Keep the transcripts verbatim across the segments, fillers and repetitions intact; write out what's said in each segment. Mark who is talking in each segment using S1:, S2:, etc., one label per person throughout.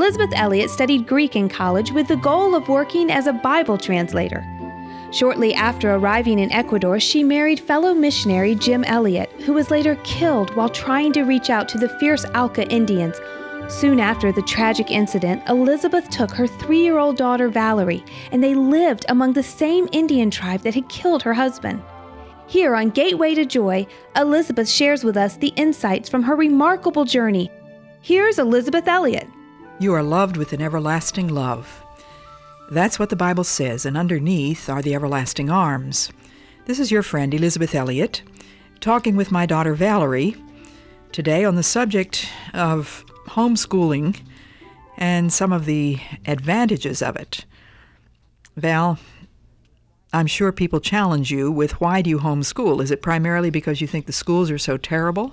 S1: Elizabeth Elliot studied Greek in college with the goal of working as a Bible translator. Shortly after arriving in Ecuador, she married fellow missionary Jim Elliot, who was later killed while trying to reach out to the fierce Auca Indians. Soon after the tragic incident, Elizabeth took her three-year-old daughter Valerie, and they lived among the same Indian tribe that had killed her husband. Here on Gateway to Joy, Elizabeth shares with us the insights from her remarkable journey. Here's Elizabeth Elliot.
S2: You are loved with an everlasting love. That's what the Bible says, and underneath are the everlasting arms. This is your friend Elizabeth Elliot, talking with my daughter Valerie, today on the subject of homeschooling and some of the advantages of it. Val, I'm sure people challenge you with, why do you homeschool? Is it primarily because you think the schools are so terrible?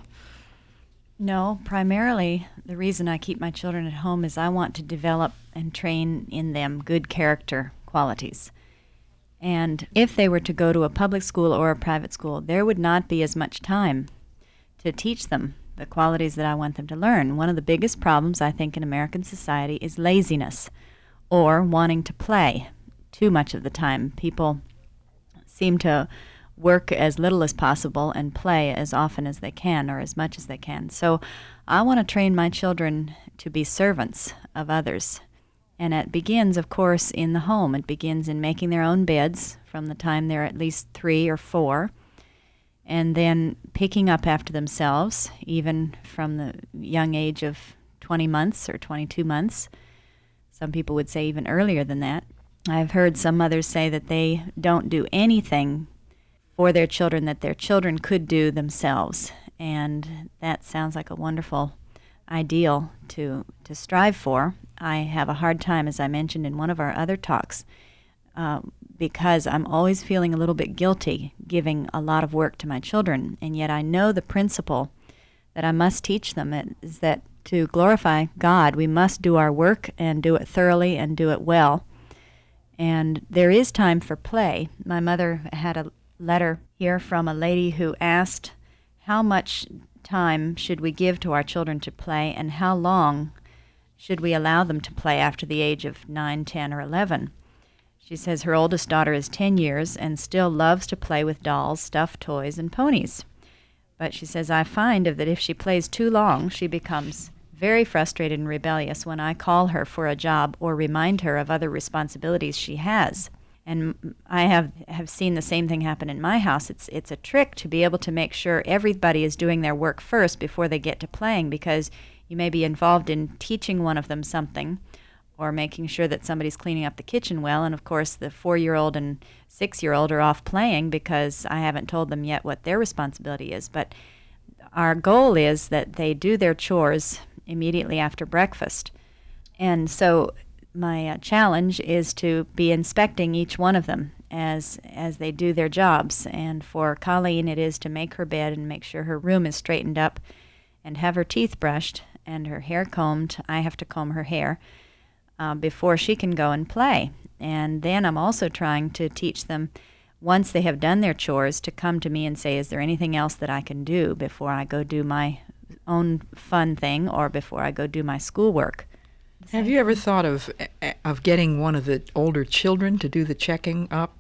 S3: No, primarily the reason I keep my children at home is I want to develop and train in them good character qualities. And if they were to go to a public school or a private school, there would not be as much time to teach them the qualities that I want them to learn. One of the biggest problems, I think, in American society is laziness or wanting to play too much of the time. People seem to work as little as possible and play as often as they can or as much as they can. So I want to train my children to be servants of others. And it begins, of course, in the home. It begins in making their own beds from the time they're at least three or four, and then picking up after themselves, even from the young age of twenty months or twenty-two months. Some people would say even earlier than that. I've heard some mothers say that they don't do anything for their children that their children could do themselves. And that sounds like a wonderful ideal to, to strive for. I have a hard time, as I mentioned in one of our other talks, uh, because I'm always feeling a little bit guilty giving a lot of work to my children. And yet I know the principle that I must teach them is that to glorify God, we must do our work and do it thoroughly and do it well. And there is time for play. My mother had a letter here from a lady who asked, how much time should we give to our children to play, and how long should we allow them to play after the age of nine, ten, or eleven? She says her oldest daughter is ten years and still loves to play with dolls, stuffed toys, and ponies. But she says, I find that if she plays too long, she becomes very frustrated and rebellious when I call her for a job or remind her of other responsibilities she has. And I have, have seen the same thing happen in my house. It's it's a trick to be able to make sure everybody is doing their work first before they get to playing, because you may be involved in teaching one of them something or making sure that somebody's cleaning up the kitchen well, and of course the four-year-old and six-year-old are off playing because I haven't told them yet what their responsibility is. But our goal is that they do their chores immediately after breakfast. And so my uh, challenge is to be inspecting each one of them as as they do their jobs. And for Colleen, it is to make her bed and make sure her room is straightened up and have her teeth brushed and her hair combed. I have to comb her hair uh, before she can go and play. And then I'm also trying to teach them, once they have done their chores, to come to me and say, is there anything else that I can do before I go do my own fun thing or before I go do my schoolwork?
S2: Have you ever thought of of getting one of the older children to do the checking up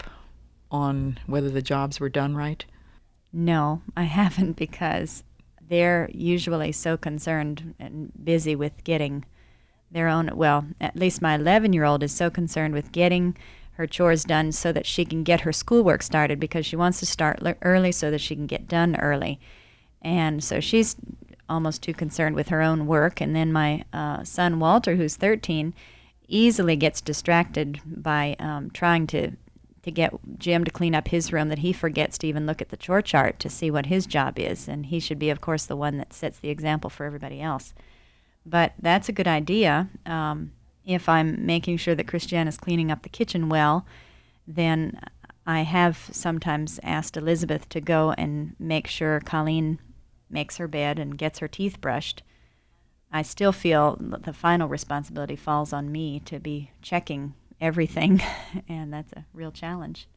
S2: on whether the jobs were done right?
S3: No, I haven't, because they're usually so concerned and busy with getting their own, well, at least my eleven-year-old is so concerned with getting her chores done so that she can get her schoolwork started, because she wants to start le- early so that she can get done early. And so she's almost too concerned with her own work. And then my uh, son Walter, who's thirteen, easily gets distracted by um, trying to to get Jim to clean up his room, that he forgets to even look at the chore chart to see what his job is. And he should be, of course, the one that sets the example for everybody else. But that's a good idea. Um, if I'm making sure that Christiane is cleaning up the kitchen well, then I have sometimes asked Elizabeth to go and make sure Colleen makes her bed and gets her teeth brushed. I still feel the final responsibility falls on me to be checking everything, and that's a real challenge.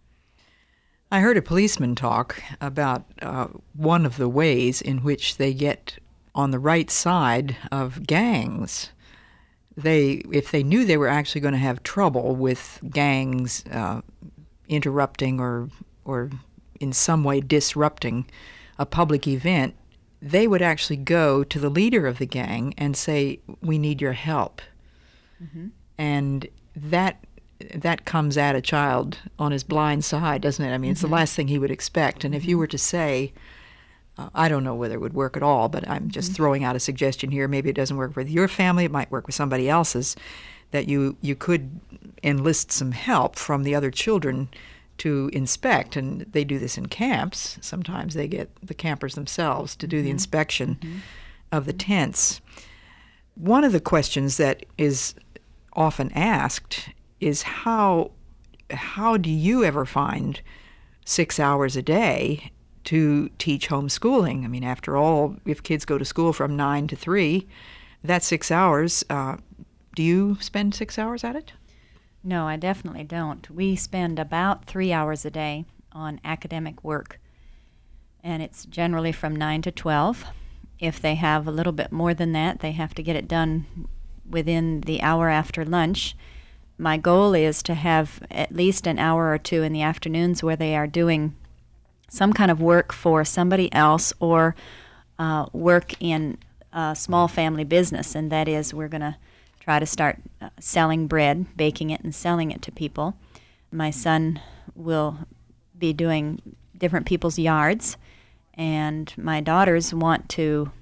S2: I heard a policeman talk about uh, one of the ways in which they get on the right side of gangs. they, if they knew they were actually going to have trouble with gangs uh, interrupting or or in some way disrupting a public event, they would actually go to the leader of the gang and say, "We need your help." Mm-hmm. And that that comes at a child on his blind side, doesn't it? I mean, mm-hmm. it's the last thing he would expect. And if you were to say, uh, I don't know whether it would work at all, but I'm just mm-hmm. throwing out a suggestion here. Maybe it doesn't work with your family. It might work with somebody else's, that you, you could enlist some help from the other children to inspect. And they do this in camps. Sometimes they get the campers themselves to do mm-hmm. the inspection mm-hmm. of the tents. One of the questions that is often asked is how how do you ever find six hours a day to teach homeschooling? I mean, after all, if kids go to school from nine to three, that's six hours. Uh, do you spend six hours at it?
S3: No, I definitely don't. We spend about three hours a day on academic work, and it's generally from nine to twelve. If they have a little bit more than that, they have to get it done within the hour after lunch. My goal is to have at least an hour or two in the afternoons where they are doing some kind of work for somebody else or uh, work in a small family business, and that is we're going to try to start uh, selling bread, baking it and selling it to people. My son will be doing different people's yards, and my daughters want to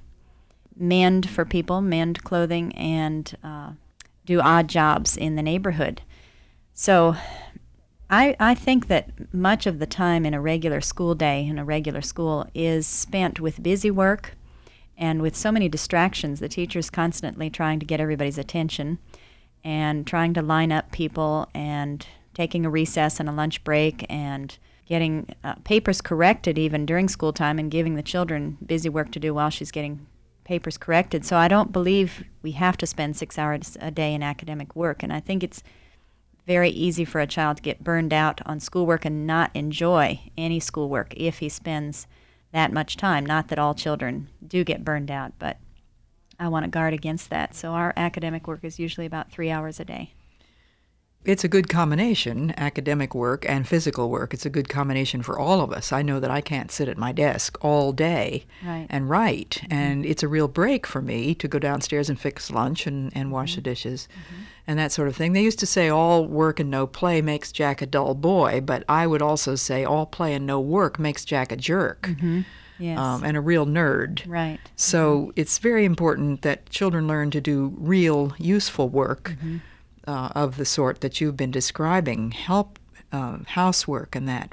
S3: mend for people, mend clothing, and uh, do odd jobs in the neighborhood. So I, I think that much of the time in a regular school day, in a regular school, is spent with busy work and with so many distractions. The teacher's constantly trying to get everybody's attention and trying to line up people and taking a recess and a lunch break and getting uh, papers corrected even during school time and giving the children busy work to do while she's getting papers corrected. So I don't believe we have to spend six hours a day in academic work, and I think it's very easy for a child to get burned out on schoolwork and not enjoy any schoolwork if he spends that much time. Not that all children do get burned out, but I want to guard against that. So our academic work is usually about three hours a day.
S2: It's a good combination, academic work and physical work. It's a good combination for all of us. I know that I can't sit at my desk all day
S3: right.
S2: and write, mm-hmm. and it's a real break for me to go downstairs and fix lunch and, and wash mm-hmm. the dishes mm-hmm. and that sort of thing. They used to say all work and no play makes Jack a dull boy, but I would also say all play and no work makes Jack a jerk.
S3: Mm-hmm. Yes.
S2: Um, and a real nerd.
S3: Right.
S2: So
S3: mm-hmm.
S2: it's very important that children learn to do real, useful work mm-hmm. uh, of the sort that you've been describing, help, uh, housework and that.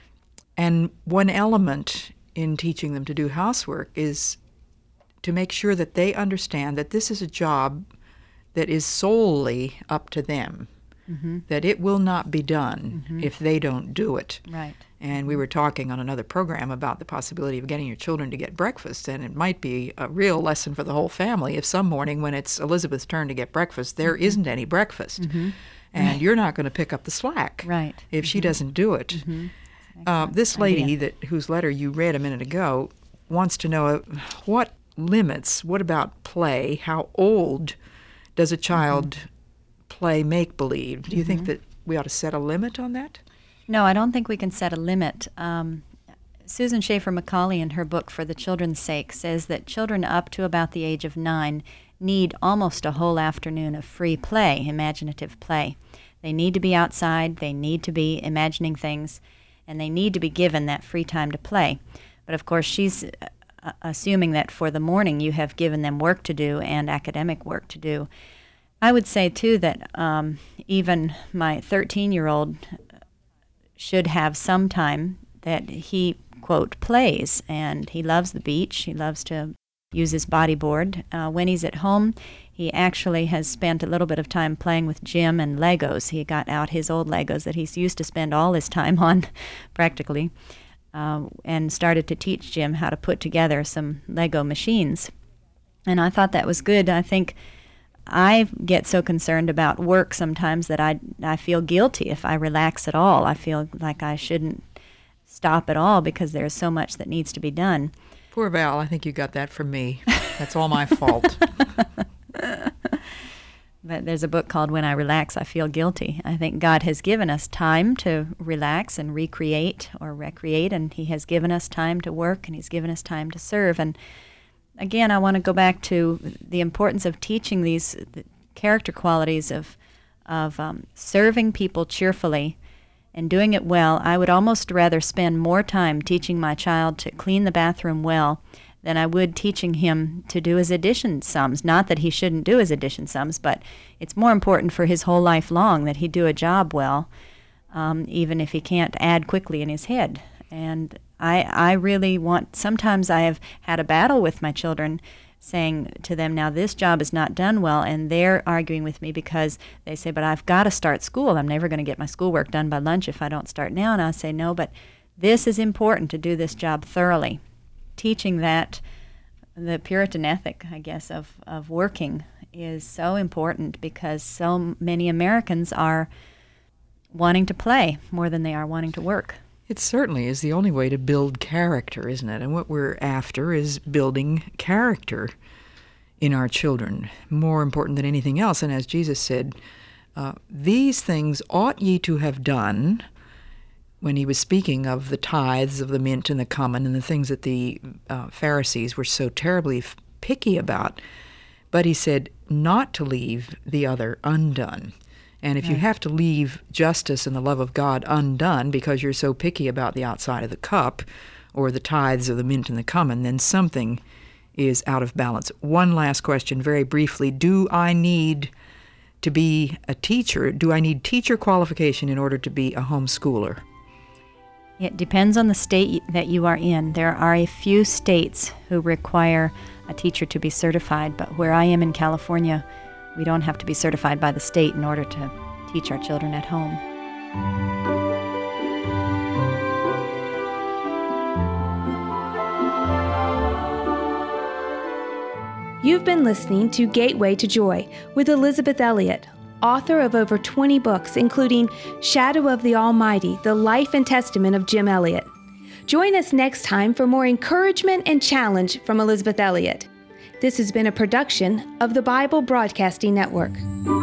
S2: And one element in teaching them to do housework is to make sure that they understand that this is a job that is solely up to them, mm-hmm. that it will not be done mm-hmm. if they don't do it.
S3: Right.
S2: And we were talking on another program about the possibility of getting your children to get breakfast, and it might be a real lesson for the whole family if some morning when it's Elizabeth's turn to get breakfast, there mm-hmm. isn't any breakfast. Mm-hmm. And right. you're not going to pick up the slack
S3: right.
S2: if
S3: mm-hmm.
S2: she doesn't do it. Mm-hmm. Uh, this lady
S3: idea.
S2: that whose letter you read a minute ago wants to know uh, what limits, what about play? How old does a child mm-hmm. play make-believe? Do you mm-hmm. think that we ought to set a limit on that?
S3: No, I don't think we can set a limit. Um, Susan Schaefer Macaulay, in her book For the Children's Sake, says that children up to about the age of nine need almost a whole afternoon of free play, imaginative play. They need to be outside, they need to be imagining things, and they need to be given that free time to play. But of course, she's uh, assuming that for the morning you have given them work to do and academic work to do. I would say, too, that um, even my thirteen-year-old should have some time that he, quote, plays, and he loves the beach. He loves to use his bodyboard. Uh, when he's at home, he actually has spent a little bit of time playing with Jim and Legos. He got out his old Legos that he's used to spend all his time on, practically, uh, and started to teach Jim how to put together some Lego machines. And I thought that was good. I think I get so concerned about work sometimes that I, I feel guilty if I relax at all. I feel like I shouldn't stop at all because there's so much that needs to be done.
S2: Poor Val, I think you got that from me. That's all my fault.
S3: But there's a book called When I Relax, I Feel Guilty. I think God has given us time to relax and recreate or recreate, and He has given us time to work, and He's given us time to serve. And again, I want to go back to the importance of teaching these the character qualities of, of um, serving people cheerfully and doing it well. I would almost rather spend more time teaching my child to clean the bathroom well than I would teaching him to do his addition sums. Not that he shouldn't do his addition sums, but it's more important for his whole life long that he do a job well, um, even if he can't add quickly in his head. And I, I really want, sometimes I have had a battle with my children saying to them, now this job is not done well, and they're arguing with me because they say, but I've got to start school. I'm never going to get my schoolwork done by lunch if I don't start now. And I say, no, but this is important to do this job thoroughly. Teaching that, the Puritan ethic, I guess, of, of working is so important because so many Americans are wanting to play more than they are wanting to work.
S2: It certainly is the only way to build character, isn't it? And what we're after is building character in our children, more important than anything else. And as Jesus said, uh, these things ought ye to have done, when he was speaking of the tithes of the mint and the cumin and the things that the uh, Pharisees were so terribly f- picky about. But he said not to leave the other undone. And if right. you have to leave justice and the love of God undone because you're so picky about the outside of the cup or the tithes of the mint and the cumin, then something is out of balance. One last question, very briefly. Do I need to be a teacher? Do I need teacher qualification in order to be a homeschooler?
S3: It depends on the state that you are in. There are a few states who require a teacher to be certified, but where I am in California, we don't have to be certified by the state in order to teach our children at home.
S1: You've been listening to Gateway to Joy with Elisabeth Elliot, author of over twenty books, including Shadow of the Almighty, The Life and Testament of Jim Elliot. Join us next time for more encouragement and challenge from Elisabeth Elliot. This has been a production of the Bible Broadcasting Network.